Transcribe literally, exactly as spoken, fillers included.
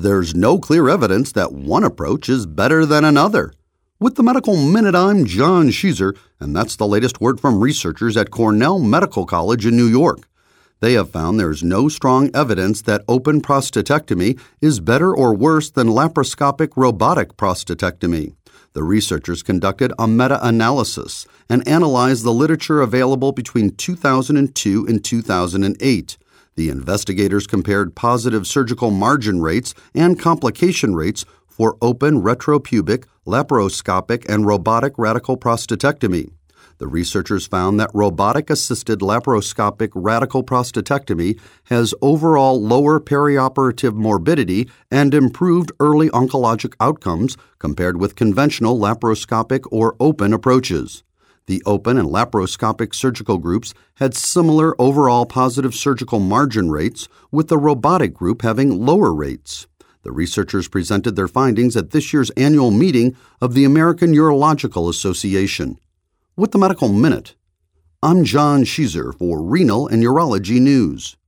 There's no clear evidence that one approach is better than another. With the Medical Minute, I'm John Sheezer, and that's the latest word from researchers at Cornell Medical College in New York. They have found there's no strong evidence that open prostatectomy is better or worse than laparoscopic robotic prostatectomy. The researchers conducted a meta-analysis and analyzed the literature available between two thousand two and two thousand eight. The investigators compared positive surgical margin rates and complication rates for open retropubic, laparoscopic, and robotic radical prostatectomy. The researchers found that robotic-assisted laparoscopic radical prostatectomy has overall lower perioperative morbidity and improved early oncologic outcomes compared with conventional laparoscopic or open approaches. The open and laparoscopic surgical groups had similar overall positive surgical margin rates, with the robotic group having lower rates. The researchers presented their findings at this year's annual meeting of the American Urological Association. With the Medical Minute, I'm John Sheezer for Renal and Urology News.